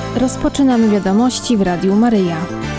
Rozpoczynamy wiadomości w Radiu Maryja.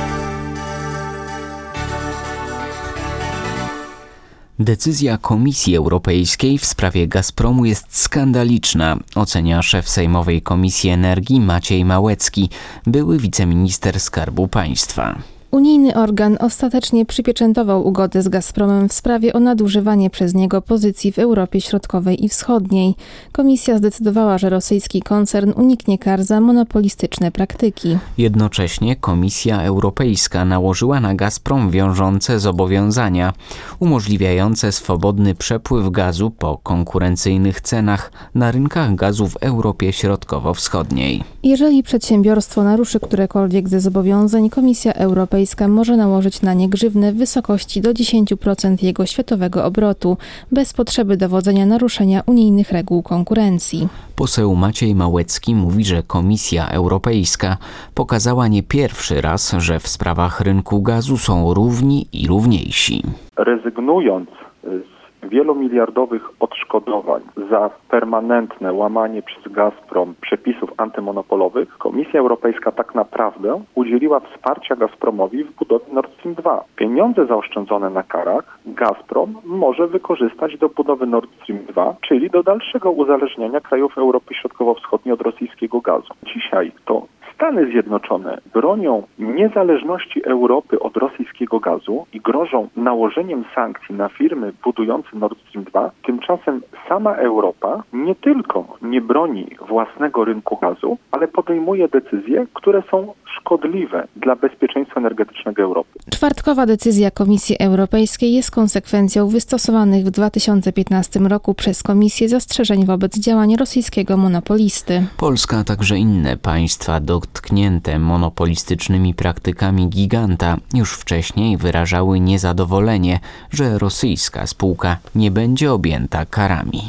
Decyzja Komisji Europejskiej w sprawie Gazpromu jest skandaliczna, ocenia szef Sejmowej Komisji Energii Maciej Małecki, były wiceminister Skarbu Państwa. Unijny organ ostatecznie przypieczętował ugodę z Gazpromem w sprawie o nadużywanie przez niego pozycji w Europie Środkowej i Wschodniej. Komisja zdecydowała, że rosyjski koncern uniknie kar za monopolistyczne praktyki. Jednocześnie Komisja Europejska nałożyła na Gazprom wiążące zobowiązania, umożliwiające swobodny przepływ gazu po konkurencyjnych cenach na rynkach gazu w Europie Środkowo-Wschodniej. Jeżeli przedsiębiorstwo naruszy którekolwiek ze zobowiązań, Komisja Europejska może nałożyć na nie grzywnę w wysokości do 10% jego światowego obrotu, bez potrzeby dowodzenia naruszenia unijnych reguł konkurencji. Poseł Maciej Małecki mówi, że Komisja Europejska pokazała nie pierwszy raz, że w sprawach rynku gazu są równi i równiejsi. Rezygnując z wielomiliardowych odszkodowań za permanentne łamanie przez Gazprom przepisów antymonopolowych, Komisja Europejska tak naprawdę udzieliła wsparcia Gazpromowi w budowie Nord Stream 2. Pieniądze zaoszczędzone na karach Gazprom może wykorzystać do budowy Nord Stream 2, czyli do dalszego uzależniania krajów Europy Środkowo-Wschodniej od rosyjskiego gazu. Dzisiaj to Stany Zjednoczone bronią niezależności Europy od rosyjskiego gazu i grożą nałożeniem sankcji na firmy budujące Nord Stream 2. Tymczasem sama Europa nie tylko nie broni własnego rynku gazu, ale podejmuje decyzje, które są szkodliwe dla bezpieczeństwa energetycznego Europy. Czwartkowa decyzja Komisji Europejskiej jest konsekwencją wystosowanych w 2015 roku przez Komisję zastrzeżeń wobec działań rosyjskiego monopolisty. Polska, a także inne państwa dotknięte monopolistycznymi praktykami giganta już wcześniej wyrażały niezadowolenie, że rosyjska spółka nie będzie objęta karami.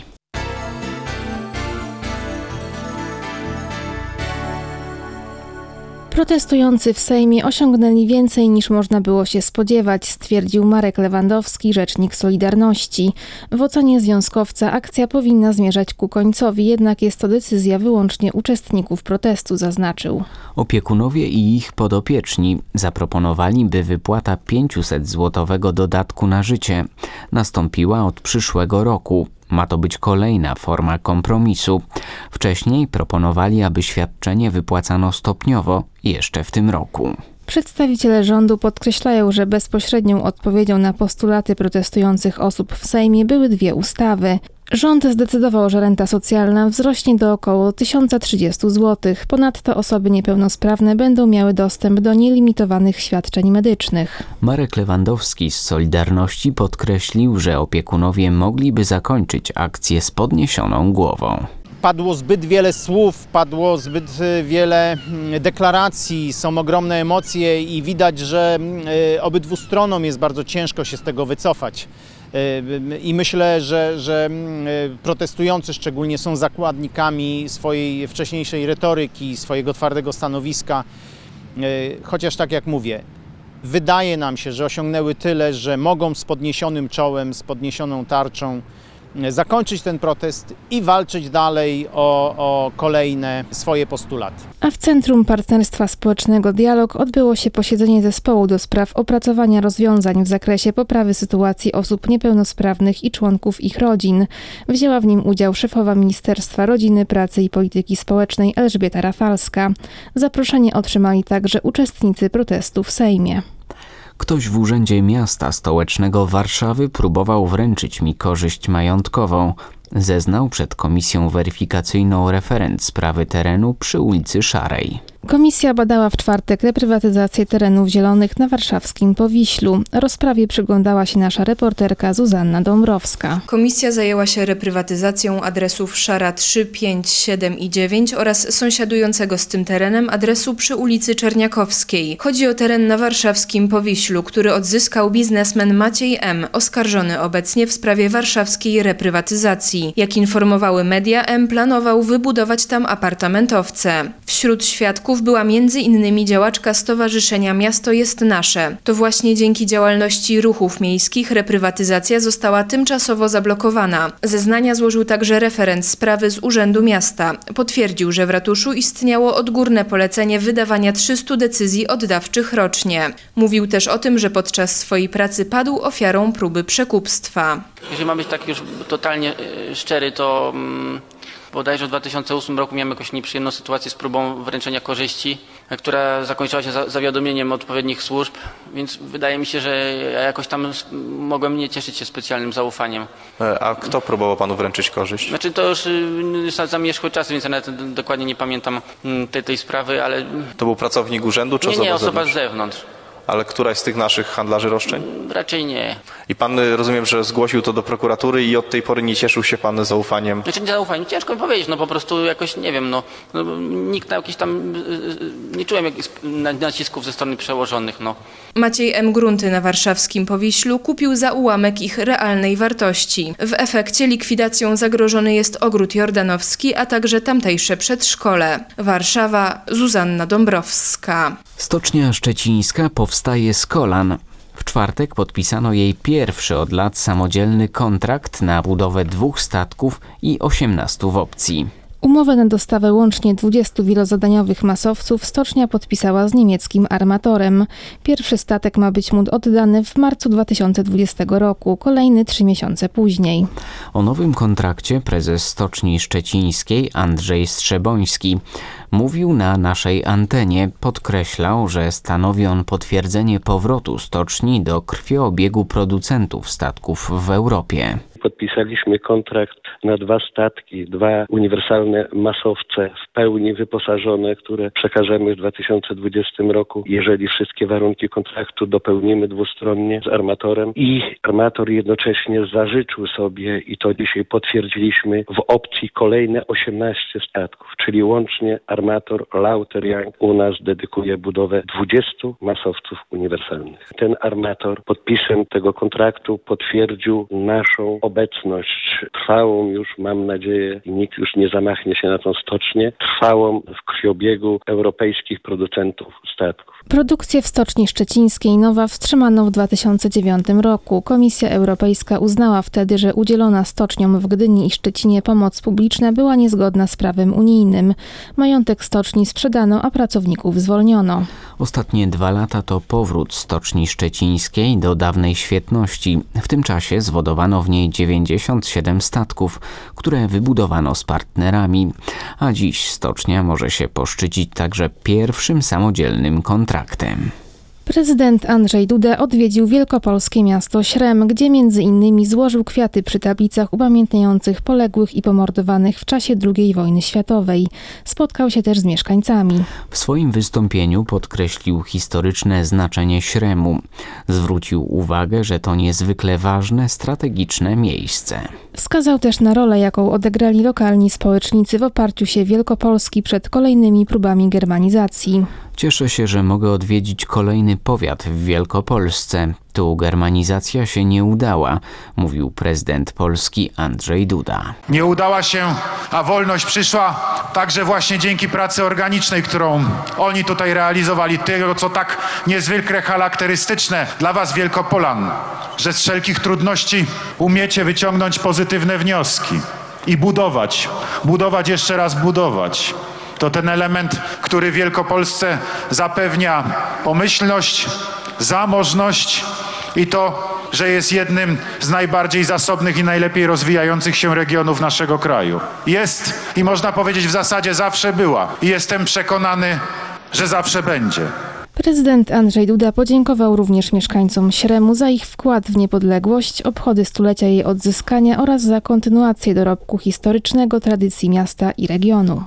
Protestujący w Sejmie osiągnęli więcej niż można było się spodziewać, stwierdził Marek Lewandowski, rzecznik Solidarności. W ocenie związkowca akcja powinna zmierzać ku końcowi, jednak jest to decyzja wyłącznie uczestników protestu, zaznaczył. Opiekunowie i ich podopieczni zaproponowali, by wypłata 500-złotowego dodatku na życie nastąpiła od przyszłego roku. Ma to być kolejna forma kompromisu. Wcześniej proponowali, aby świadczenie wypłacano stopniowo jeszcze w tym roku. Przedstawiciele rządu podkreślają, że bezpośrednią odpowiedzią na postulaty protestujących osób w Sejmie były dwie ustawy. Rząd zdecydował, że renta socjalna wzrośnie do około 1030 zł. Ponadto osoby niepełnosprawne będą miały dostęp do nielimitowanych świadczeń medycznych. Marek Lewandowski z Solidarności podkreślił, że opiekunowie mogliby zakończyć akcję z podniesioną głową. Padło zbyt wiele słów, padło zbyt wiele deklaracji, są ogromne emocje i widać, że obydwu stronom jest bardzo ciężko się z tego wycofać. I myślę, że protestujący szczególnie są zakładnikami swojej wcześniejszej retoryki, swojego twardego stanowiska. Chociaż tak jak mówię, wydaje nam się, że osiągnęły tyle, że mogą z podniesionym czołem, z podniesioną tarczą zakończyć ten protest i walczyć dalej o kolejne swoje postulaty. A w Centrum Partnerstwa Społecznego Dialog odbyło się posiedzenie zespołu do spraw opracowania rozwiązań w zakresie poprawy sytuacji osób niepełnosprawnych i członków ich rodzin. Wzięła w nim udział szefowa Ministerstwa Rodziny, Pracy i Polityki Społecznej Elżbieta Rafalska. Zaproszenie otrzymali także uczestnicy protestu w Sejmie. Ktoś w Urzędzie Miasta Stołecznego Warszawy próbował wręczyć mi korzyść majątkową. Zeznał przed komisją weryfikacyjną referent sprawy terenu przy ulicy Szarej. Komisja badała w czwartek reprywatyzację terenów zielonych na warszawskim Powiślu. Rozprawie przyglądała się nasza reporterka Zuzanna Dąbrowska. Komisja zajęła się reprywatyzacją adresów Szara 3, 5, 7 i 9 oraz sąsiadującego z tym terenem adresu przy ulicy Czerniakowskiej. Chodzi o teren na warszawskim Powiślu, który odzyskał biznesmen Maciej M., oskarżony obecnie w sprawie warszawskiej reprywatyzacji. Jak informowały media, M. planował wybudować tam apartamentowce. W Wśród świadków była m.in. działaczka Stowarzyszenia Miasto jest Nasze. To właśnie dzięki działalności ruchów miejskich reprywatyzacja została tymczasowo zablokowana. Zeznania złożył także referent sprawy z Urzędu Miasta. Potwierdził, że w ratuszu istniało odgórne polecenie wydawania 300 decyzji oddawczych rocznie. Mówił też o tym, że podczas swojej pracy padł ofiarą próby przekupstwa. Jeżeli mam być tak już totalnie szczery, to bodajże w 2008 roku miałem jakąś nieprzyjemną sytuację z próbą wręczenia korzyści, która zakończyła się zawiadomieniem odpowiednich służb, więc wydaje mi się, że ja jakoś tam mogłem nie cieszyć się specjalnym zaufaniem. A kto próbował panu wręczyć korzyść? Znaczy to już zamierzchły czas, więc ja nawet dokładnie nie pamiętam tej sprawy, ale... To był pracownik urzędu czy osoba Nie, osoba zewnątrz? z zewnątrz. Ale któraś z tych naszych handlarzy roszczeń? Raczej nie. I pan, rozumiem, że zgłosił to do prokuratury i od tej pory nie cieszył się pan zaufaniem? Znaczy nie zaufaniem, ciężko mi powiedzieć, po prostu jakoś, nie wiem, nikt na jakiś tam, nie czułem jakichś nacisków ze strony przełożonych, Maciej M. Grunty na warszawskim Powiślu kupił za ułamek ich realnej wartości. W efekcie likwidacją zagrożony jest ogród jordanowski, a także tamtejsze przedszkole. Warszawa, Zuzanna Dąbrowska. Stocznia Szczecińska powstaje z kolan. W czwartek podpisano jej pierwszy od lat samodzielny kontrakt na budowę 2 statków i 18 w opcji. Umowę na dostawę łącznie 20 wielozadaniowych masowców stocznia podpisała z niemieckim armatorem. Pierwszy statek ma być mu oddany w marcu 2020 roku, kolejny 3 miesiące później. O nowym kontrakcie prezes Stoczni Szczecińskiej Andrzej Strzeboński mówił na naszej antenie. Podkreślał, że stanowi on potwierdzenie powrotu stoczni do krwiobiegu producentów statków w Europie. Podpisaliśmy kontrakt na 2 statki, 2 uniwersalne masowce w pełni wyposażone, które przekażemy w 2020 roku, jeżeli wszystkie warunki kontraktu dopełnimy dwustronnie z armatorem. I armator jednocześnie zażyczył sobie, i to dzisiaj potwierdziliśmy, w opcji kolejne 18 statków, czyli łącznie armator Lauter Young u nas dedykuje budowę 20 masowców uniwersalnych. Ten armator podpisem tego kontraktu potwierdził naszą obecność trwałą już, mam nadzieję, i nikt już nie zamachnie się na tą stocznię, trwałą w krwiobiegu europejskich producentów statków. Produkcję w Stoczni Szczecińskiej Nowa wstrzymano w 2009 roku. Komisja Europejska uznała wtedy, że udzielona stoczniom w Gdyni i Szczecinie pomoc publiczna była niezgodna z prawem unijnym. Majątek stoczni sprzedano, a pracowników zwolniono. Ostatnie 2 lata to powrót Stoczni Szczecińskiej do dawnej świetności. W tym czasie zwodowano w niej 97 statków, które wybudowano z partnerami. A dziś stocznia może się poszczycić także pierwszym samodzielnym kontraktem. Prezydent Andrzej Duda odwiedził wielkopolskie miasto Śrem, gdzie m.in. złożył kwiaty przy tablicach upamiętniających poległych i pomordowanych w czasie II wojny światowej. Spotkał się też z mieszkańcami. W swoim wystąpieniu podkreślił historyczne znaczenie Śremu. Zwrócił uwagę, że to niezwykle ważne, strategiczne miejsce. Wskazał też na rolę, jaką odegrali lokalni społecznicy w oparciu się Wielkopolski przed kolejnymi próbami germanizacji. Cieszę się, że mogę odwiedzić kolejny powiat w Wielkopolsce. Tu germanizacja się nie udała, mówił prezydent Polski Andrzej Duda. Nie udała się, a wolność przyszła także właśnie dzięki pracy organicznej, którą oni tutaj realizowali. Tego, co tak niezwykle charakterystyczne dla was, Wielkopolan, że z wszelkich trudności umiecie wyciągnąć pozytywne wnioski i budować, jeszcze raz budować. To ten element, który Wielkopolsce zapewnia pomyślność, zamożność i to, że jest jednym z najbardziej zasobnych i najlepiej rozwijających się regionów naszego kraju. Jest i można powiedzieć w zasadzie zawsze była i jestem przekonany, że zawsze będzie. Prezydent Andrzej Duda podziękował również mieszkańcom Śremu za ich wkład w niepodległość, obchody stulecia jej odzyskania oraz za kontynuację dorobku historycznego, tradycji miasta i regionu.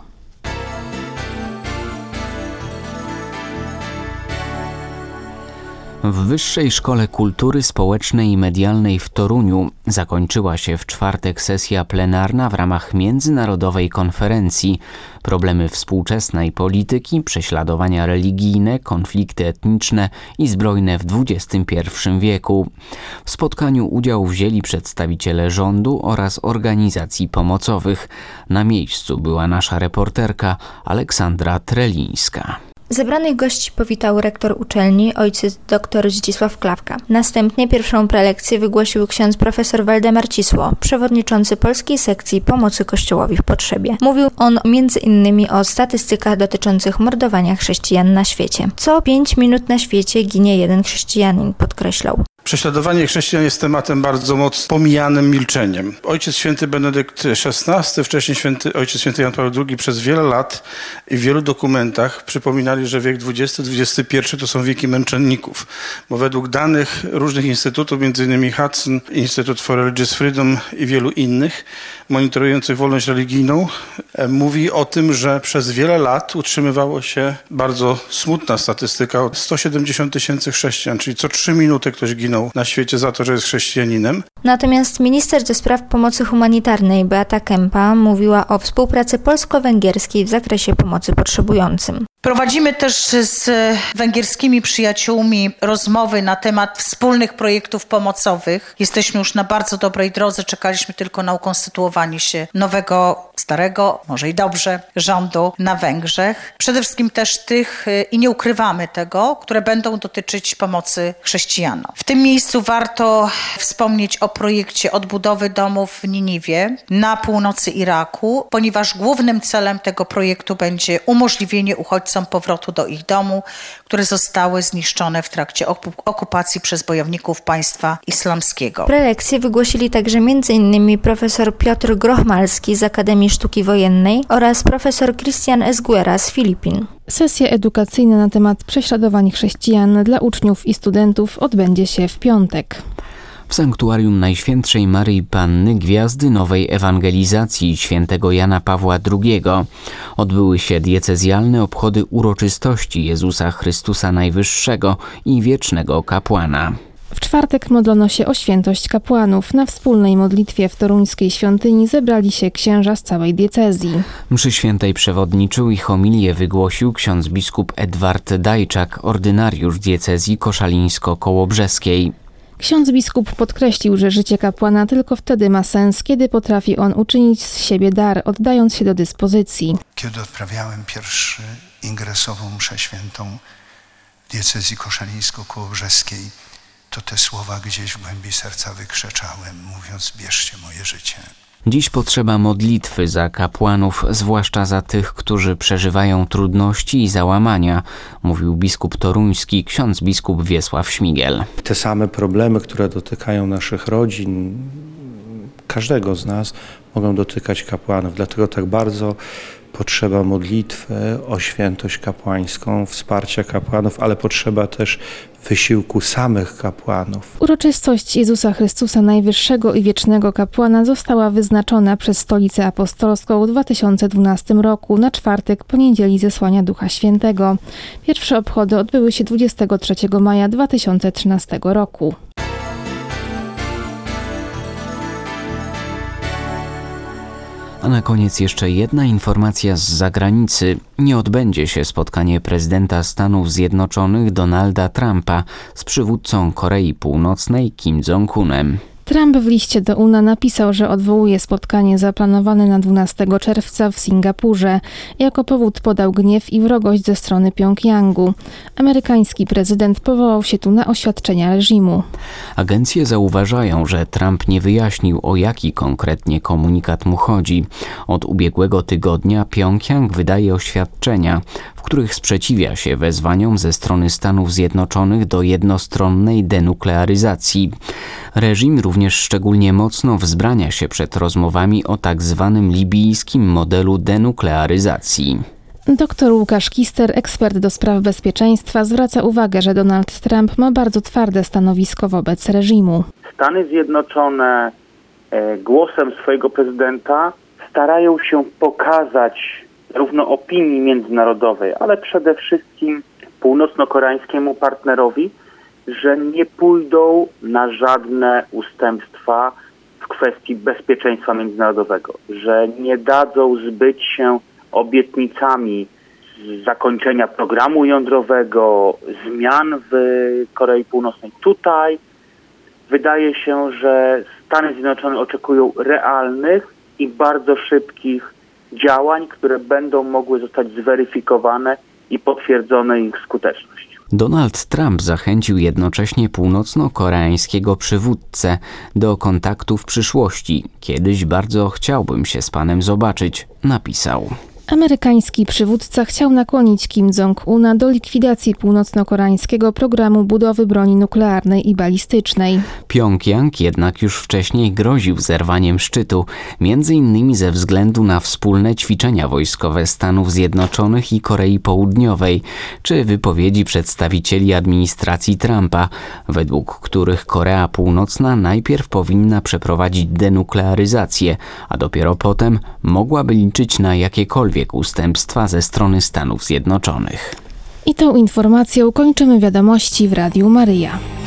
W Wyższej Szkole Kultury Społecznej i Medialnej w Toruniu zakończyła się w czwartek sesja plenarna w ramach międzynarodowej konferencji Problemy współczesnej polityki, prześladowania religijne, konflikty etniczne i zbrojne w XXI wieku. W spotkaniu udział wzięli przedstawiciele rządu oraz organizacji pomocowych. Na miejscu była nasza reporterka Aleksandra Trelińska. Zebranych gości powitał rektor uczelni, ojciec dr Zdzisław Klawka. Następnie pierwszą prelekcję wygłosił ksiądz profesor Waldemar Cisło, przewodniczący polskiej sekcji pomocy Kościołowi w potrzebie. Mówił on m.in. o statystykach dotyczących mordowania chrześcijan na świecie. Co 5 minut na świecie ginie jeden chrześcijanin, podkreślał. Prześladowanie chrześcijan jest tematem bardzo mocno pomijanym milczeniem. Ojciec święty Benedykt XVI, wcześniej ojciec święty Jan Paweł II przez wiele lat i w wielu dokumentach przypominali, że wiek XX-XXI to są wieki męczenników. Bo według danych różnych instytutów, m.in. Hudson, Institute for Religious Freedom i wielu innych, monitorujących wolność religijną, mówi o tym, że przez wiele lat utrzymywało się bardzo smutna statystyka. 170 000 chrześcijan, czyli co 3 minuty ktoś ginął na świecie za to, że jest chrześcijaninem. Natomiast minister do spraw pomocy humanitarnej Beata Kempa mówiła o współpracy polsko-węgierskiej w zakresie pomocy potrzebującym. Prowadzimy też z węgierskimi przyjaciółmi rozmowy na temat wspólnych projektów pomocowych. Jesteśmy już na bardzo dobrej drodze, czekaliśmy tylko na ukonstytuowanie się nowego, starego, może i dobrze, rządu na Węgrzech. Przede wszystkim też tych, i nie ukrywamy tego, które będą dotyczyć pomocy chrześcijanom. W tym miejscu warto wspomnieć o projekcie odbudowy domów w Niniwie na północy Iraku, ponieważ głównym celem tego projektu będzie umożliwienie uchodźcom powrotu do ich domu, które zostały zniszczone w trakcie okupacji przez bojowników państwa islamskiego. Prelekcje wygłosili także m.in. profesor Piotr Grochmalski z Akademii Sztuki Wojennej oraz profesor Christian Esguera z Filipin. Sesja edukacyjna na temat prześladowań chrześcijan dla uczniów i studentów odbędzie się w piątek. W sanktuarium Najświętszej Maryi Panny Gwiazdy Nowej Ewangelizacji świętego Jana Pawła II odbyły się diecezjalne obchody uroczystości Jezusa Chrystusa Najwyższego i Wiecznego Kapłana. W czwartek modlono się o świętość kapłanów. Na wspólnej modlitwie w toruńskiej świątyni zebrali się księża z całej diecezji. Mszy świętej przewodniczył i homilię wygłosił ksiądz biskup Edward Dajczak, ordynariusz diecezji koszalińsko-kołobrzeskiej. Ksiądz biskup podkreślił, że życie kapłana tylko wtedy ma sens, kiedy potrafi on uczynić z siebie dar, oddając się do dyspozycji. Kiedy odprawiałem pierwszy ingresową mszę świętą w diecezji koszalińsko-kołobrzeskiej, to te słowa gdzieś w głębi serca wykrzyczałem, mówiąc: bierzcie moje życie. Dziś potrzeba modlitwy za kapłanów, zwłaszcza za tych, którzy przeżywają trudności i załamania, mówił biskup toruński, ksiądz biskup Wiesław Śmigiel. Te same problemy, które dotykają naszych rodzin, każdego z nas, mogą dotykać kapłanów. Dlatego tak bardzo potrzeba modlitwy o świętość kapłańską, wsparcia kapłanów, ale potrzeba też wysiłku samych kapłanów. Uroczystość Jezusa Chrystusa Najwyższego i Wiecznego Kapłana została wyznaczona przez Stolicę Apostolską w 2012 roku na czwartek po niedzieli zesłania Ducha Świętego. Pierwsze obchody odbyły się 23 maja 2013 roku. A na koniec jeszcze jedna informacja z zagranicy. Nie odbędzie się spotkanie prezydenta Stanów Zjednoczonych Donalda Trumpa z przywódcą Korei Północnej Kim Jong-unem. Trump w liście do UNA napisał, że odwołuje spotkanie zaplanowane na 12 czerwca w Singapurze. Jako powód podał gniew i wrogość ze strony Pjongjangu. Amerykański prezydent powołał się tu na oświadczenia reżimu. Agencje zauważają, że Trump nie wyjaśnił, o jaki konkretnie komunikat mu chodzi. Od ubiegłego tygodnia Pjongjang wydaje oświadczenia, w których sprzeciwia się wezwaniom ze strony Stanów Zjednoczonych do jednostronnej denuklearyzacji. Reżim również szczególnie mocno wzbrania się przed rozmowami o tak zwanym libijskim modelu denuklearyzacji. Dr Łukasz Kister, ekspert do spraw bezpieczeństwa, zwraca uwagę, że Donald Trump ma bardzo twarde stanowisko wobec reżimu. Stany Zjednoczone głosem swojego prezydenta starają się pokazać zarówno opinii międzynarodowej, ale przede wszystkim północno-koreańskiemu partnerowi, że nie pójdą na żadne ustępstwa w kwestii bezpieczeństwa międzynarodowego, że nie dadzą zbyć się obietnicami zakończenia programu jądrowego, zmian w Korei Północnej. Tutaj wydaje się, że Stany Zjednoczone oczekują realnych i bardzo szybkich działań, które będą mogły zostać zweryfikowane i potwierdzone ich skuteczność. Donald Trump zachęcił jednocześnie północno-koreańskiego przywódcę do kontaktu w przyszłości. Kiedyś bardzo chciałbym się z panem zobaczyć, napisał. Amerykański przywódca chciał nakłonić Kim Jong-una do likwidacji północno-koreańskiego programu budowy broni nuklearnej i balistycznej. Pjongjang jednak już wcześniej groził zerwaniem szczytu, m.in. ze względu na wspólne ćwiczenia wojskowe Stanów Zjednoczonych i Korei Południowej, czy wypowiedzi przedstawicieli administracji Trumpa, według których Korea Północna najpierw powinna przeprowadzić denuklearyzację, a dopiero potem mogłaby liczyć na jakiekolwiek ustępstwa ze strony Stanów Zjednoczonych. I tą informacją kończymy wiadomości w Radiu Maryja.